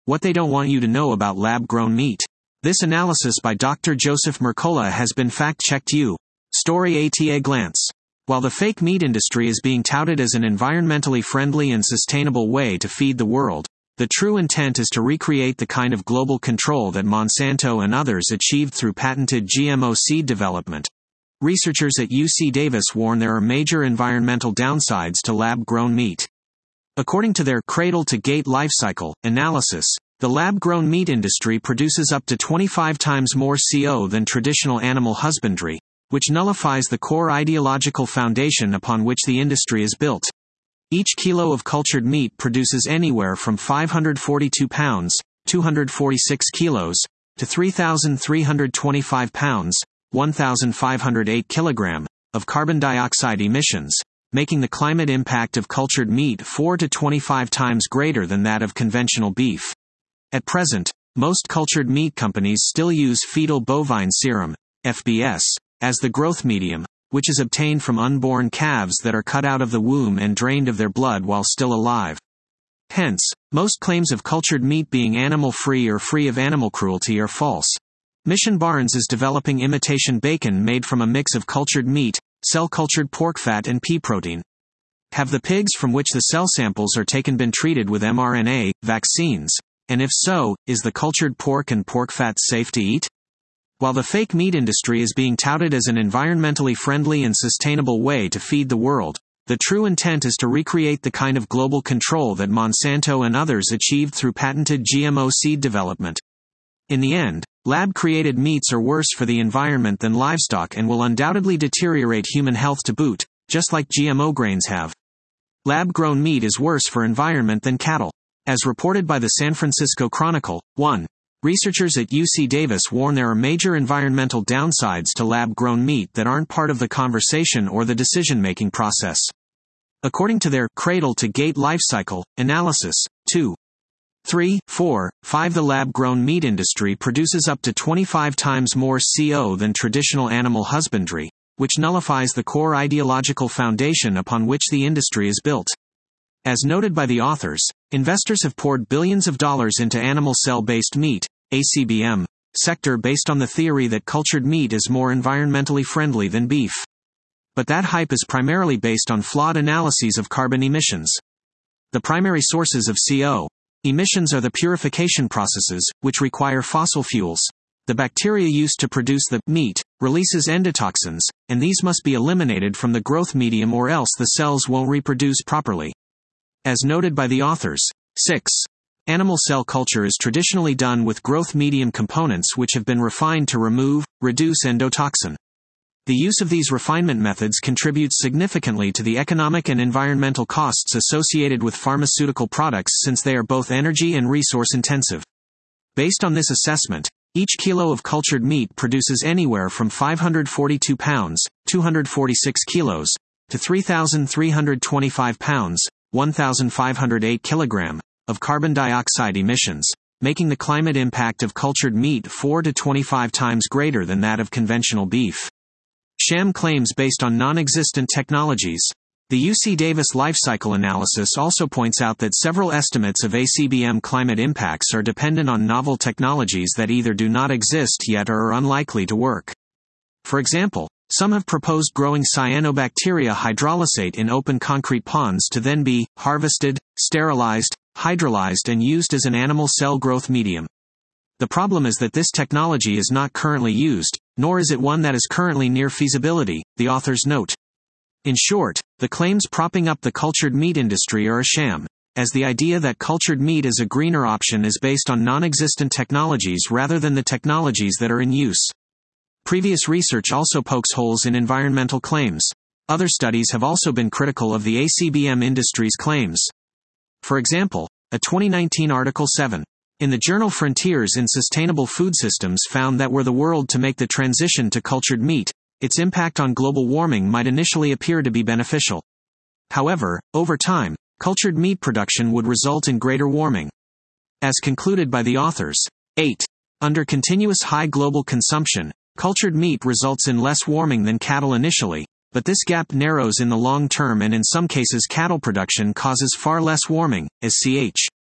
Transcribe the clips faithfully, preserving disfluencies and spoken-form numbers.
What they don't want you to know about lab-grown meat. This analysis by Doctor Joseph Mercola has been fact-checked. You. Story at a glance. While the fake meat industry is being touted as an environmentally friendly and sustainable way to feed the world, the true intent is to recreate the kind of global control that Monsanto and others achieved through patented G M O seed development. Researchers at U C Davis warn there are major environmental downsides to lab-grown meat. According to their cradle-to-gate life cycle analysis, the lab-grown meat industry produces up to twenty-five times more C O than traditional animal husbandry, which nullifies the core ideological foundation upon which the industry is built. Each kilo of cultured meat produces anywhere from five hundred forty-two pounds, two hundred forty-six kilos, to three thousand three hundred twenty-five pounds, one thousand five hundred eight kilograms, of carbon dioxide emissions, making the climate impact of cultured meat four to twenty-five times greater than that of conventional beef. At present, most cultured meat companies still use fetal bovine serum, F B S, as the growth medium, which is obtained from unborn calves that are cut out of the womb and drained of their blood while still alive. Hence, most claims of cultured meat being animal-free or free of animal cruelty are false. Mission Barnes is developing imitation bacon made from a mix of cultured meat, cell-cultured pork fat and pea protein. Have the pigs from which the cell samples are taken been treated with m R N A vaccines? And if so, is the cultured pork and pork fat safe to eat? While the fake meat industry is being touted as an environmentally friendly and sustainable way to feed the world, the true intent is to recreate the kind of global control that Monsanto and others achieved through patented G M O seed development. In the end, lab-created meats are worse for the environment than livestock and will undoubtedly deteriorate human health to boot, just like G M O grains have. Lab-grown meat is worse for environment than cattle. As reported by the San Francisco Chronicle, one. Researchers at U C Davis warn there are major environmental downsides to lab-grown meat that aren't part of the conversation or the decision-making process. According to their cradle-to-gate life cycle analysis, two. three, four, five The lab-grown meat industry produces up to twenty-five times more C O than traditional animal husbandry, which nullifies the core ideological foundation upon which the industry is built. As noted by the authors, investors have poured billions of dollars into animal cell-based meat, A C B M, sector based on the theory that cultured meat is more environmentally friendly than beef. But that hype is primarily based on flawed analyses of carbon emissions. The primary sources of C O emissions are the purification processes, which require fossil fuels. The bacteria used to produce the meat releases endotoxins, and these must be eliminated from the growth medium or else the cells won't reproduce properly. As noted by the authors, six. Animal cell culture is traditionally done with growth medium components which have been refined to remove, reduce endotoxin. The use of these refinement methods contributes significantly to the economic and environmental costs associated with pharmaceutical products since they are both energy and resource intensive. Based on this assessment, each kilo of cultured meat produces anywhere from five hundred forty-two pounds, two hundred forty-six kilos, to three thousand three hundred twenty-five pounds, one thousand five hundred eight kilograms, of carbon dioxide emissions, making the climate impact of cultured meat four to twenty-five times greater than that of conventional beef. Sham claims based on non-existent technologies. The U C Davis life cycle analysis also points out that several estimates of A C B M climate impacts are dependent on novel technologies that either do not exist yet or are unlikely to work. For example, some have proposed growing cyanobacteria hydrolysate in open concrete ponds to then be harvested, sterilized, hydrolyzed and used as an animal cell growth medium. The problem is that this technology is not currently used, nor is it one that is currently near feasibility, the authors note. In short, the claims propping up the cultured meat industry are a sham, as the idea that cultured meat is a greener option is based on non-existent technologies rather than the technologies that are in use. Previous research also pokes holes in environmental claims. Other studies have also been critical of the A C B M industry's claims. For example, a twenty nineteen Article seven in the journal Frontiers in Sustainable Food Systems found that were the world to make the transition to cultured meat, its impact on global warming might initially appear to be beneficial. However, over time, cultured meat production would result in greater warming. As concluded by the authors, eight. Under continuous high global consumption, cultured meat results in less warming than cattle initially, but this gap narrows in the long term and in some cases cattle production causes far less warming, as Ch.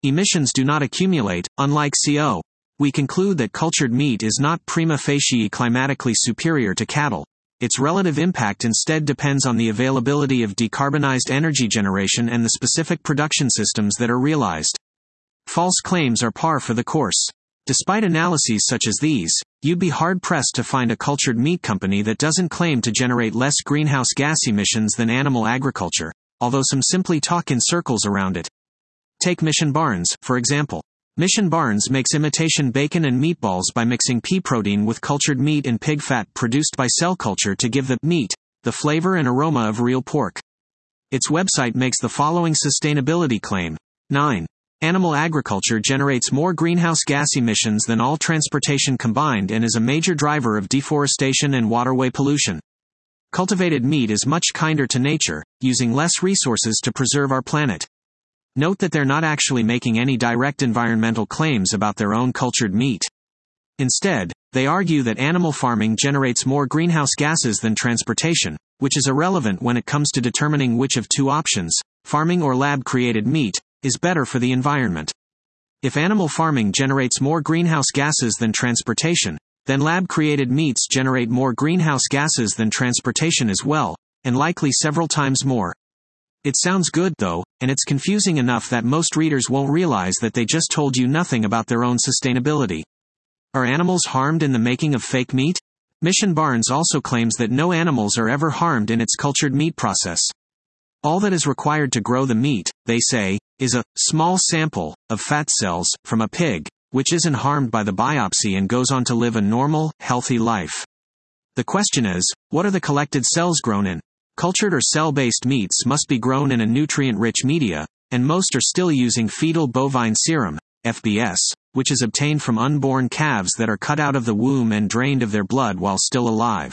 Emissions do not accumulate, unlike C O. We conclude that cultured meat is not prima facie climatically superior to cattle. Its relative impact instead depends on the availability of decarbonized energy generation and the specific production systems that are realized. False claims are par for the course. Despite analyses such as these, you'd be hard-pressed to find a cultured meat company that doesn't claim to generate less greenhouse gas emissions than animal agriculture, although some simply talk in circles around it. Take Mission Barns, for example. Mission Barns makes imitation bacon and meatballs by mixing pea protein with cultured meat and pig fat produced by cell culture to give the meat the flavor and aroma of real pork. Its website makes the following sustainability claim. nine. Animal agriculture generates more greenhouse gas emissions than all transportation combined and is a major driver of deforestation and waterway pollution. Cultivated meat is much kinder to nature, using less resources to preserve our planet. Note that they're not actually making any direct environmental claims about their own cultured meat. Instead, they argue that animal farming generates more greenhouse gases than transportation, which is irrelevant when it comes to determining which of two options, farming or lab-created meat, is better for the environment. If animal farming generates more greenhouse gases than transportation, then lab-created meats generate more greenhouse gases than transportation as well, and likely several times more. It sounds good, though, and it's confusing enough that most readers won't realize that they just told you nothing about their own sustainability. Are animals harmed in the making of fake meat? Mission Barns also claims that no animals are ever harmed in its cultured meat process. All that is required to grow the meat, they say, is a small sample of fat cells from a pig, which isn't harmed by the biopsy and goes on to live a normal, healthy life. The question is, what are the collected cells grown in? Cultured or cell-based meats must be grown in a nutrient-rich media, and most are still using fetal bovine serum, F B S, which is obtained from unborn calves that are cut out of the womb and drained of their blood while still alive.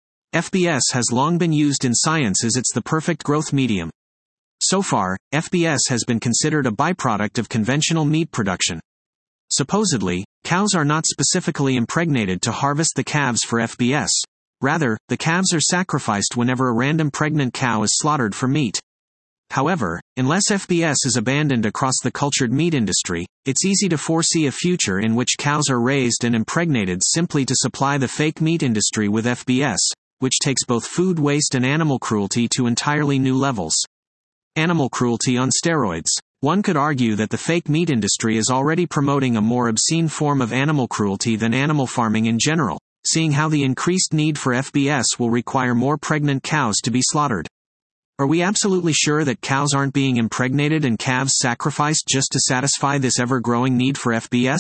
F B S has long been used in science as it's the perfect growth medium. So far, F B S has been considered a byproduct of conventional meat production. Supposedly, cows are not specifically impregnated to harvest the calves for F B S. Rather, the calves are sacrificed whenever a random pregnant cow is slaughtered for meat. However, unless F B S is abandoned across the cultured meat industry, it's easy to foresee a future in which cows are raised and impregnated simply to supply the fake meat industry with F B S, which takes both food waste and animal cruelty to entirely new levels. Animal cruelty on steroids. One could argue that the fake meat industry is already promoting a more obscene form of animal cruelty than animal farming in general, seeing how the increased need for F B S will require more pregnant cows to be slaughtered. Are we absolutely sure that cows aren't being impregnated and calves sacrificed just to satisfy this ever-growing need for F B S?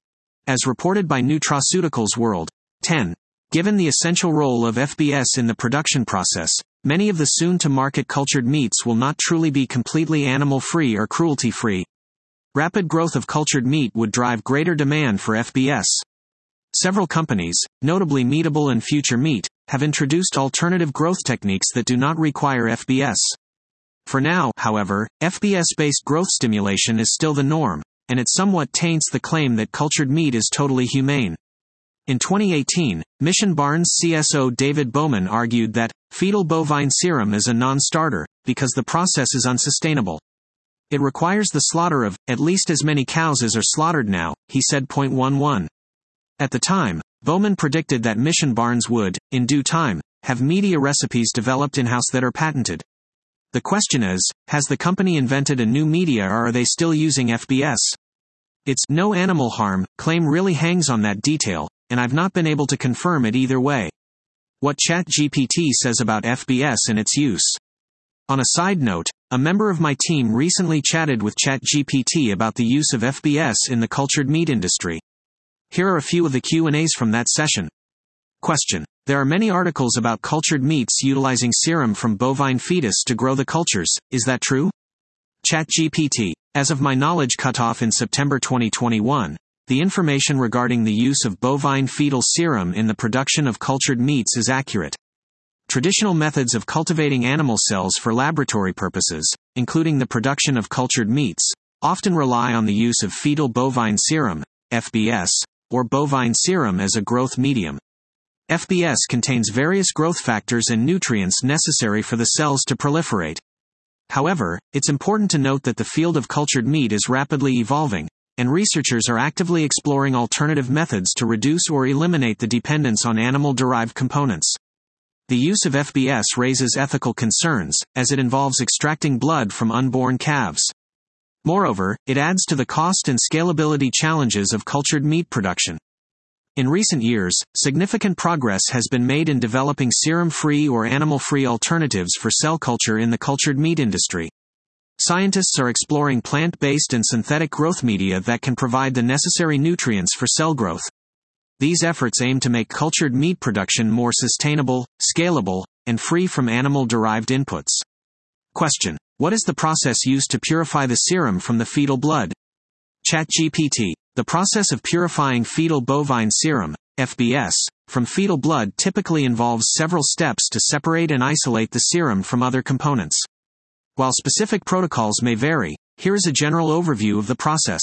As reported by Nutraceuticals World. ten. Given the essential role of F B S in the production process, many of the soon-to-market cultured meats will not truly be completely animal-free or cruelty-free. Rapid growth of cultured meat would drive greater demand for F B S. Several companies, notably Meatable and Future Meat, have introduced alternative growth techniques that do not require F B S. For now, however, F B S-based growth stimulation is still the norm, and it somewhat taints the claim that cultured meat is totally humane. In twenty eighteen, Mission Barns C S O David Bowman argued that fetal bovine serum is a non-starter because the process is unsustainable. It requires the slaughter of at least as many cows as are slaughtered now, he said. eleven. At the time, Bowman predicted that Mission Barns would, in due time, have media recipes developed in-house that are patented. The question is, has the company invented a new media or are they still using F B S? Its no animal harm claim really hangs on that detail, and I've not been able to confirm it either way. What ChatGPT says about F B S and its use. On a side note, a member of my team recently chatted with ChatGPT about the use of F B S in the cultured meat industry. Here are a few of the Q and A's from that session. Question. There are many articles about cultured meats utilizing serum from bovine fetus to grow the cultures, is that true? ChatGPT. As of my knowledge cutoff in September twenty twenty-one, the information regarding the use of bovine fetal serum in the production of cultured meats is accurate. Traditional methods of cultivating animal cells for laboratory purposes, including the production of cultured meats, often rely on the use of fetal bovine serum, F B S, or bovine serum as a growth medium. F B S contains various growth factors and nutrients necessary for the cells to proliferate. However, it's important to note that the field of cultured meat is rapidly evolving, and researchers are actively exploring alternative methods to reduce or eliminate the dependence on animal-derived components. The use of F B S raises ethical concerns, as it involves extracting blood from unborn calves. Moreover, it adds to the cost and scalability challenges of cultured meat production. In recent years, significant progress has been made in developing serum-free or animal-free alternatives for cell culture in the cultured meat industry. Scientists are exploring plant-based and synthetic growth media that can provide the necessary nutrients for cell growth. These efforts aim to make cultured meat production more sustainable, scalable, and free from animal-derived inputs. Question: what is the process used to purify the serum from the fetal blood? ChatGPT: the process of purifying fetal bovine serum, F B S, from fetal blood typically involves several steps to separate and isolate the serum from other components. While specific protocols may vary, here is a general overview of the process.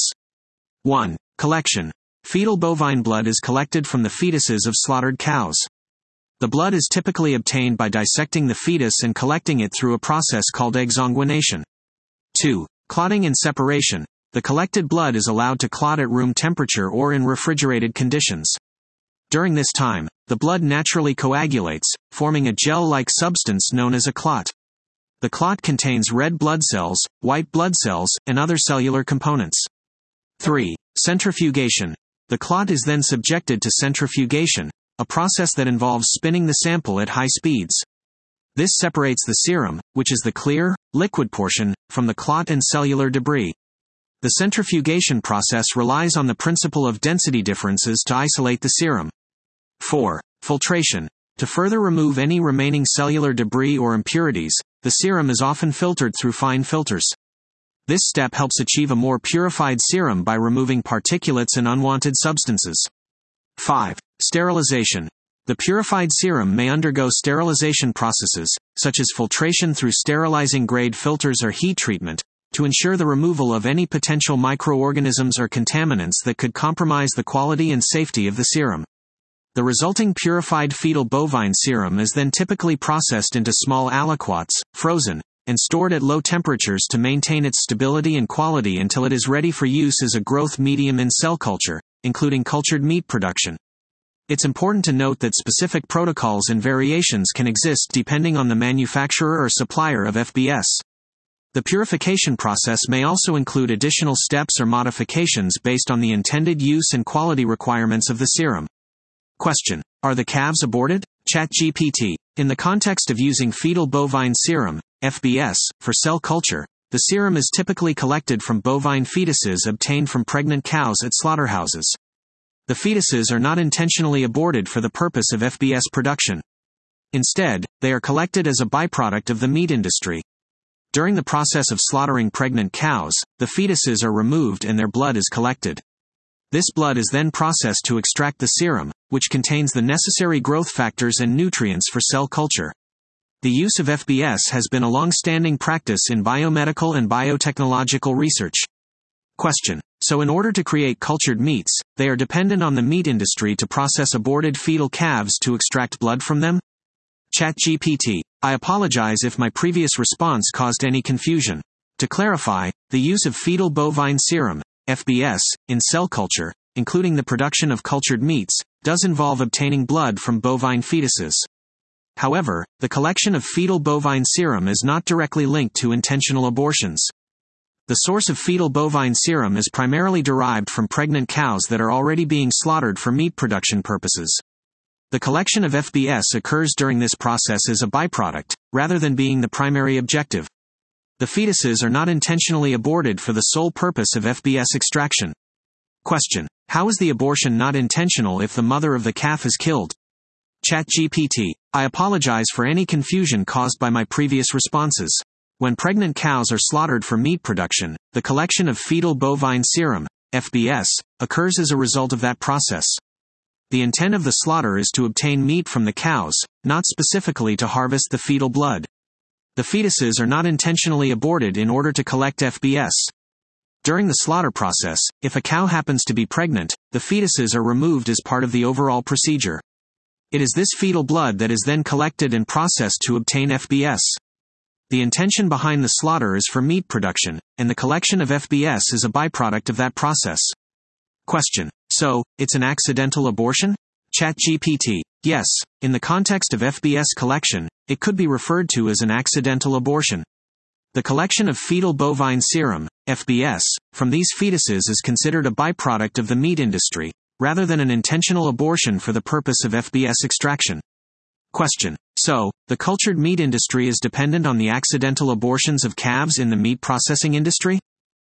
one. Collection. Fetal bovine blood is collected from the fetuses of slaughtered cows. The blood is typically obtained by dissecting the fetus and collecting it through a process called exsanguination. two. Clotting and separation. The collected blood is allowed to clot at room temperature or in refrigerated conditions. During this time, the blood naturally coagulates, forming a gel-like substance known as a clot. The clot contains red blood cells, white blood cells, and other cellular components. three. Centrifugation. The clot is then subjected to centrifugation, a process that involves spinning the sample at high speeds. This separates the serum, which is the clear, liquid portion, from the clot and cellular debris. The centrifugation process relies on the principle of density differences to isolate the serum. four. Filtration. To further remove any remaining cellular debris or impurities, the serum is often filtered through fine filters. This step helps achieve a more purified serum by removing particulates and unwanted substances. five. Sterilization. The purified serum may undergo sterilization processes, such as filtration through sterilizing grade filters or heat treatment, to ensure the removal of any potential microorganisms or contaminants that could compromise the quality and safety of the serum. The resulting purified fetal bovine serum is then typically processed into small aliquots, frozen, and stored at low temperatures to maintain its stability and quality until it is ready for use as a growth medium in cell culture, including cultured meat production. It's important to note that specific protocols and variations can exist depending on the manufacturer or supplier of F B S. The purification process may also include additional steps or modifications based on the intended use and quality requirements of the serum. Question: are the calves aborted? ChatGPT: in the context of using fetal bovine serum, F B S, for cell culture, the serum is typically collected from bovine fetuses obtained from pregnant cows at slaughterhouses. The fetuses are not intentionally aborted for the purpose of F B S production. Instead, they are collected as a byproduct of the meat industry. During the process of slaughtering pregnant cows, the fetuses are removed and their blood is collected. This blood is then processed to extract the serum, which contains the necessary growth factors and nutrients for cell culture. The use of F B S has been a long-standing practice in biomedical and biotechnological research. Question: so in order to create cultured meats, they are dependent on the meat industry to process aborted fetal calves to extract blood from them? ChatGPT: I apologize if my previous response caused any confusion. To clarify, the use of fetal bovine serum, F B S, in cell culture, including the production of cultured meats, does involve obtaining blood from bovine fetuses. However, the collection of fetal bovine serum is not directly linked to intentional abortions. The source of fetal bovine serum is primarily derived from pregnant cows that are already being slaughtered for meat production purposes. The collection of F B S occurs during this process as a byproduct, rather than being the primary objective. The fetuses are not intentionally aborted for the sole purpose of F B S extraction. Question: how is the abortion not intentional if the mother of the calf is killed? ChatGPT: I apologize for any confusion caused by my previous responses. When pregnant cows are slaughtered for meat production, the collection of fetal bovine serum, F B S, occurs as a result of that process. The intent of the slaughter is to obtain meat from the cows, not specifically to harvest the fetal blood. The fetuses are not intentionally aborted in order to collect F B S. During the slaughter process, if a cow happens to be pregnant, the fetuses are removed as part of the overall procedure. It is this fetal blood that is then collected and processed to obtain F B S. The intention behind the slaughter is for meat production, and the collection of F B S is a byproduct of that process. Question. So, it's an accidental abortion? ChatGPT. Yes, in the context of F B S collection, it could be referred to as an accidental abortion. The collection of fetal bovine serum, F B S, from these fetuses is considered a byproduct of the meat industry, rather than an intentional abortion for the purpose of F B S extraction. Question. So, the cultured meat industry is dependent on the accidental abortions of calves in the meat processing industry?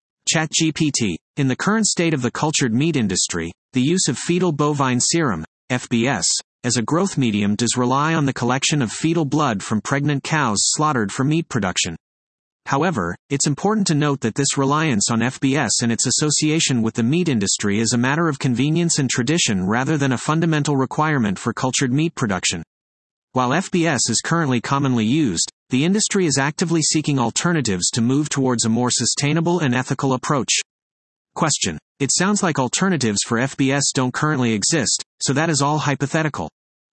ChatGPT. In the current state of the cultured meat industry, the use of fetal bovine serum, F B S, as a growth medium does rely on the collection of fetal blood from pregnant cows slaughtered for meat production. However, it's important to note that this reliance on F B S and its association with the meat industry is a matter of convenience and tradition rather than a fundamental requirement for cultured meat production. While F B S is currently commonly used, the industry is actively seeking alternatives to move towards a more sustainable and ethical approach. Question. It sounds like alternatives for F B S don't currently exist, so that is all hypothetical.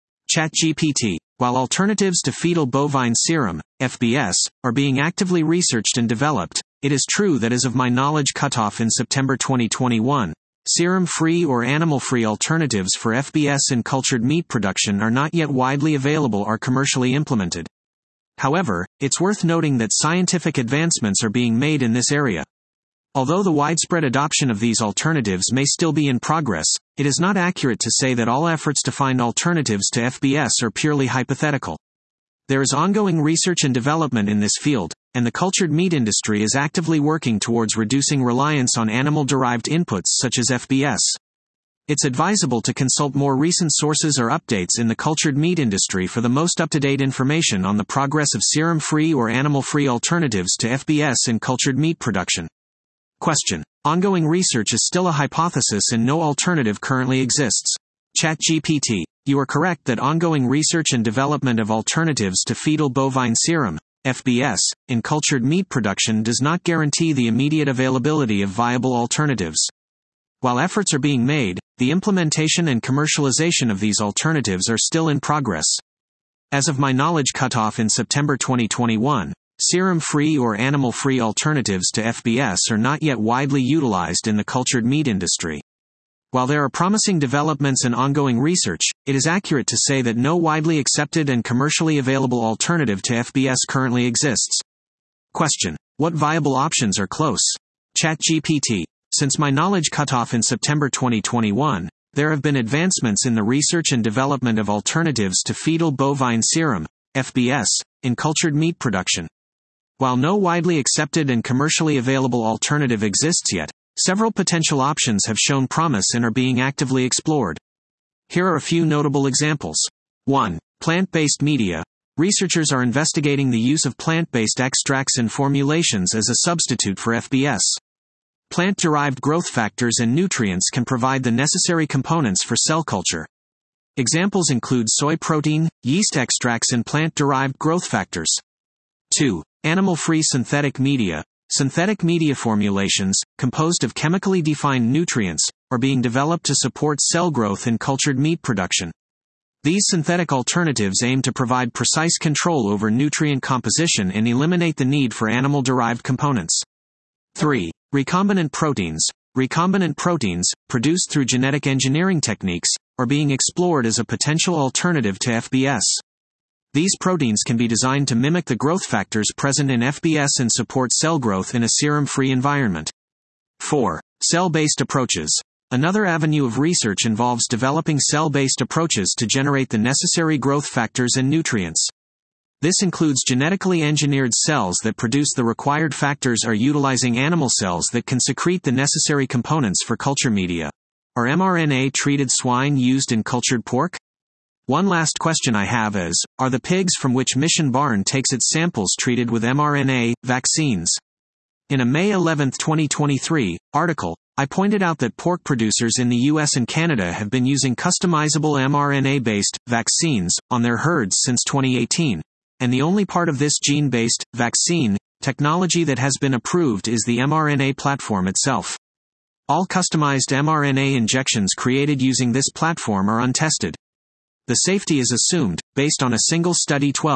ChatGPT. While alternatives to fetal bovine serum, F B S, are being actively researched and developed, it is true that as of my knowledge cutoff in September twenty twenty-one, serum-free or animal-free alternatives for F B S in cultured meat production are not yet widely available or commercially implemented. However, it's worth noting that scientific advancements are being made in this area. Although the widespread adoption of these alternatives may still be in progress, it is not accurate to say that all efforts to find alternatives to F B S are purely hypothetical. There is ongoing research and development in this field, and the cultured meat industry is actively working towards reducing reliance on animal-derived inputs such as F B S. It's advisable to consult more recent sources or updates in the cultured meat industry for the most up-to-date information on the progress of serum-free or animal-free alternatives to F B S in cultured meat production. Question. Ongoing research is still a hypothesis and no alternative currently exists. ChatGPT. You are correct that ongoing research and development of alternatives to fetal bovine serum, F B S, in cultured meat production does not guarantee the immediate availability of viable alternatives. While efforts are being made, the implementation and commercialization of these alternatives are still in progress. As of my knowledge cutoff in September twenty twenty-one, serum-free or animal-free alternatives to F B S are not yet widely utilized in the cultured meat industry. While there are promising developments and ongoing research, it is accurate to say that no widely accepted and commercially available alternative to F B S currently exists. Question. What viable options are close? ChatGPT. Since my knowledge cutoff in September twenty twenty-one, there have been advancements in the research and development of alternatives to fetal bovine serum, F B S, in cultured meat production. While no widely accepted and commercially available alternative exists yet, several potential options have shown promise and are being actively explored. Here are a few notable examples. one. Plant-based media. Researchers are investigating the use of plant-based extracts and formulations as a substitute for F B S. Plant-derived growth factors and nutrients can provide the necessary components for cell culture. Examples include soy protein, yeast extracts and plant-derived growth factors. two. Animal-free synthetic media. Synthetic media formulations, composed of chemically defined nutrients, are being developed to support cell growth in cultured meat production. These synthetic alternatives aim to provide precise control over nutrient composition and eliminate the need for animal-derived components. three. Recombinant proteins. Recombinant proteins, produced through genetic engineering techniques, are being explored as a potential alternative to F B S. These proteins can be designed to mimic the growth factors present in F B S and support cell growth in a serum-free environment. four. Cell-based approaches. Another avenue of research involves developing cell-based approaches to generate the necessary growth factors and nutrients. This includes genetically engineered cells that produce the required factors or utilizing animal cells that can secrete the necessary components for culture media. Are mRNA-treated swine used in cultured pork? One last question I have is, are the pigs from which Mission Barn takes its samples treated with mRNA vaccines? In a May eleventh twenty twenty-three article, I pointed out that pork producers in the U S and Canada have been using customizable mRNA-based vaccines on their herds since twenty eighteen, and the only part of this gene-based vaccine technology that has been approved is the mRNA platform itself. All customized mRNA injections created using this platform are untested. The safety is assumed, based on a single study twelve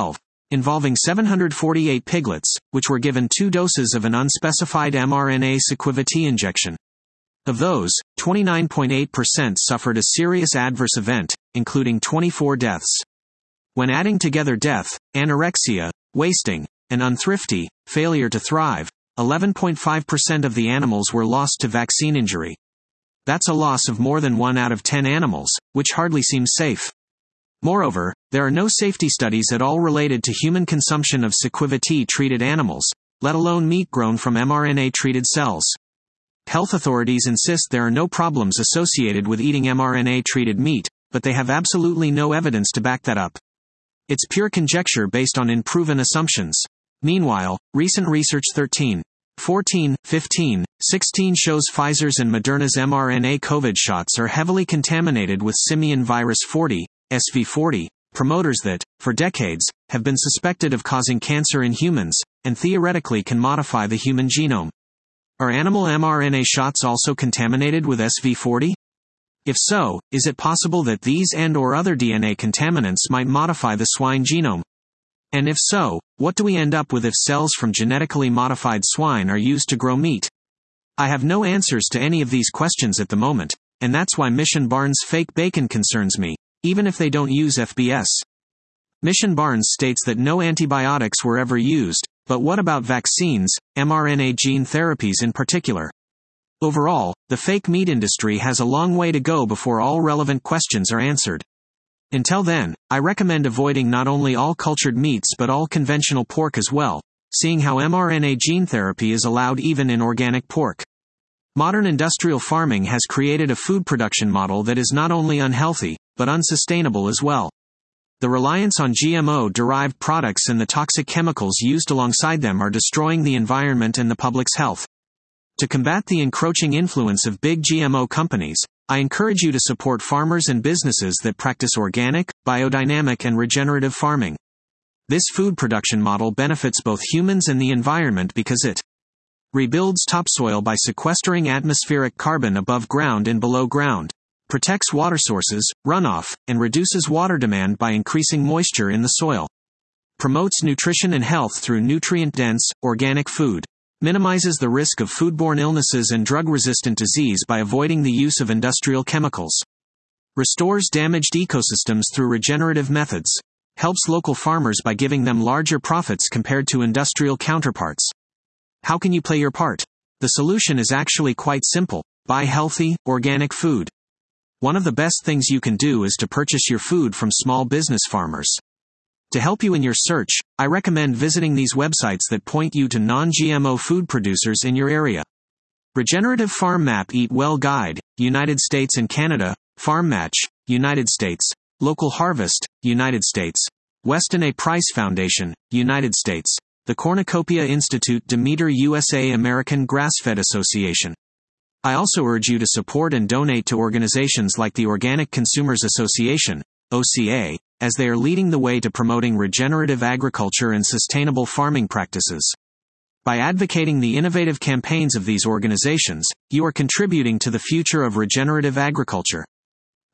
involving seven hundred forty-eight piglets, which were given two doses of an unspecified mRNA sequivity injection. Of those, twenty-nine point eight percent suffered a serious adverse event, including twenty-four deaths. When adding together death, anorexia, wasting, and unthrifty, failure to thrive, eleven point five percent of the animals were lost to vaccine injury. That's a loss of more than one out of ten animals, which hardly seems safe. Moreover, there are no safety studies at all related to human consumption of sequivity-treated animals, let alone meat grown from mRNA-treated cells. Health authorities insist there are no problems associated with eating mRNA-treated meat, but they have absolutely no evidence to back that up. It's pure conjecture based on unproven assumptions. Meanwhile, recent research thirteen, fourteen, fifteen, sixteen shows Pfizer's and Moderna's mRNA COVID shots are heavily contaminated with simian virus forty, S V forty, promoters that, for decades, have been suspected of causing cancer in humans, and theoretically can modify the human genome. Are animal mRNA shots also contaminated with S V forty? If so, is it possible that these and or other D N A contaminants might modify the swine genome? And if so, what do we end up with if cells from genetically modified swine are used to grow meat? I have no answers to any of these questions at the moment, and that's why Mission Barnes fake bacon concerns me, even if they don't use F B S. Mission Barnes states that no antibiotics were ever used, but what about vaccines, mRNA gene therapies in particular? Overall, the fake meat industry has a long way to go before all relevant questions are answered. Until then, I recommend avoiding not only all cultured meats but all conventional pork as well, seeing how mRNA gene therapy is allowed even in organic pork. Modern industrial farming has created a food production model that is not only unhealthy, but unsustainable as well. The reliance on G M O-derived products and the toxic chemicals used alongside them are destroying the environment and the public's health. To combat the encroaching influence of big G M O companies, I encourage you to support farmers and businesses that practice organic, biodynamic and regenerative farming. This food production model benefits both humans and the environment because it rebuilds topsoil by sequestering atmospheric carbon above ground and below ground, protects water sources, runoff, and reduces water demand by increasing moisture in the soil, promotes nutrition and health through nutrient-dense, organic food, minimizes the risk of foodborne illnesses and drug-resistant disease by avoiding the use of industrial chemicals, restores damaged ecosystems through regenerative methods, helps local farmers by giving them larger profits compared to industrial counterparts. How can you play your part? The solution is actually quite simple. Buy healthy, organic food. One of the best things you can do is to purchase your food from small business farmers. To help you in your search, I recommend visiting these websites that point you to non-G M O food producers in your area. Regenerative Farm Map Eat Well Guide, United States and Canada, Farm Match, United States, Local Harvest, United States, Weston A. Price Foundation, United States, the Cornucopia Institute Demeter U S A American Grass-Fed Association. I also urge you to support and donate to organizations like the Organic Consumers Association, O C A, as they are leading the way to promoting regenerative agriculture and sustainable farming practices. By advocating the innovative campaigns of these organizations, you are contributing to the future of regenerative agriculture.